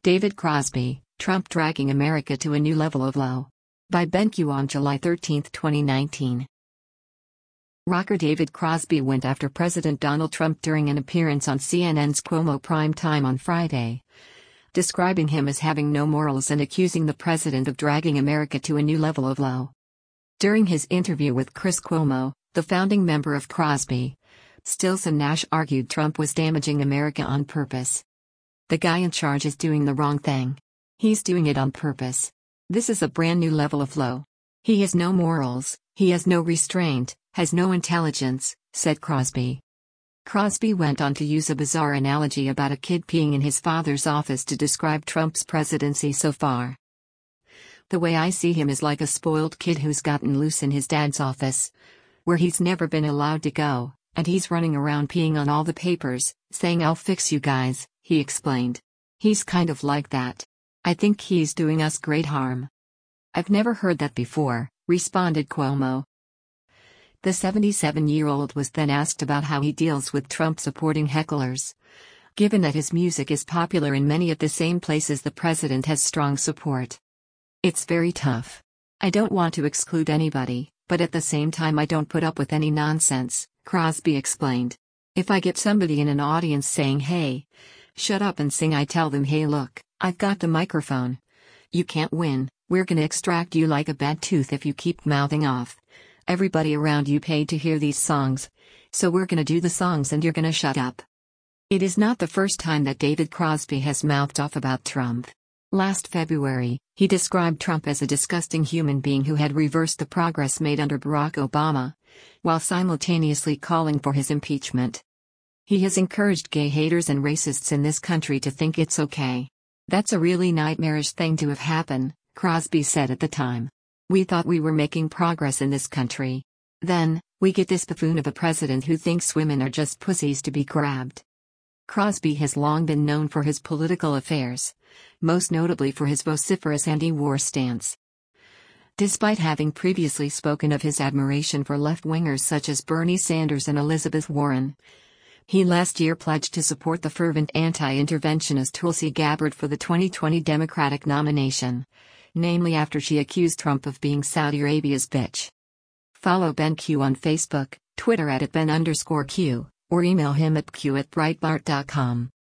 David Crosby, Trump dragging America to a new level of low. By BenQ on July 13, 2019. Rocker David Crosby went after President Donald Trump during an appearance on CNN's Cuomo Prime Time on Friday, describing him as having no morals and accusing the president of dragging America to a new level of low. During his interview with Chris Cuomo, the founding member of Crosby, Stills and Nash argued Trump was damaging America on purpose. The guy in charge is doing the wrong thing. He's doing it on purpose. This is a brand new level of low. He has no morals, he has no restraint, has no intelligence, said Crosby. Crosby went on to use a bizarre analogy about a kid peeing in his father's office to describe Trump's presidency so far. The way I see him is like a spoiled kid who's gotten loose in his dad's office, where he's never been allowed to go, and he's running around peeing on all the papers, saying "I'll fix you guys," he explained. He's kind of like that. I think he's doing us great harm. I've never heard that before, responded Cuomo. The 77-year-old was then asked about how he deals with Trump supporting hecklers, given that his music is popular in many of the same places the president has strong support. It's very tough. I don't want to exclude anybody, but at the same time I don't put up with any nonsense, Crosby explained. If I get somebody in an audience saying "Hey, shut up and sing," I tell them, "Hey look, I've got the microphone. You can't win, we're gonna extract you like a bad tooth if you keep mouthing off. Everybody around you paid to hear these songs, so we're gonna do the songs and you're gonna shut up." It is not the first time that David Crosby has mouthed off about Trump. Last February, he described Trump as a disgusting human being who had reversed the progress made under Barack Obama, while simultaneously calling for his impeachment. He has encouraged gay haters and racists in this country to think it's okay. "That's a really nightmarish thing to have happen," Crosby said at the time. "We thought we were making progress in this country. Then, we get this buffoon of a president who thinks women are just pussies to be grabbed." Crosby has long been known for his political affairs, most notably for his vociferous anti-war stance. Despite having previously spoken of his admiration for left-wingers such as Bernie Sanders and Elizabeth Warren, he last year pledged to support the fervent anti-interventionist Tulsi Gabbard for the 2020 Democratic nomination, namely after she accused Trump of being Saudi Arabia's bitch. Follow BenQ on Facebook, Twitter @Ben_Q, or email him at q@breitbart.com.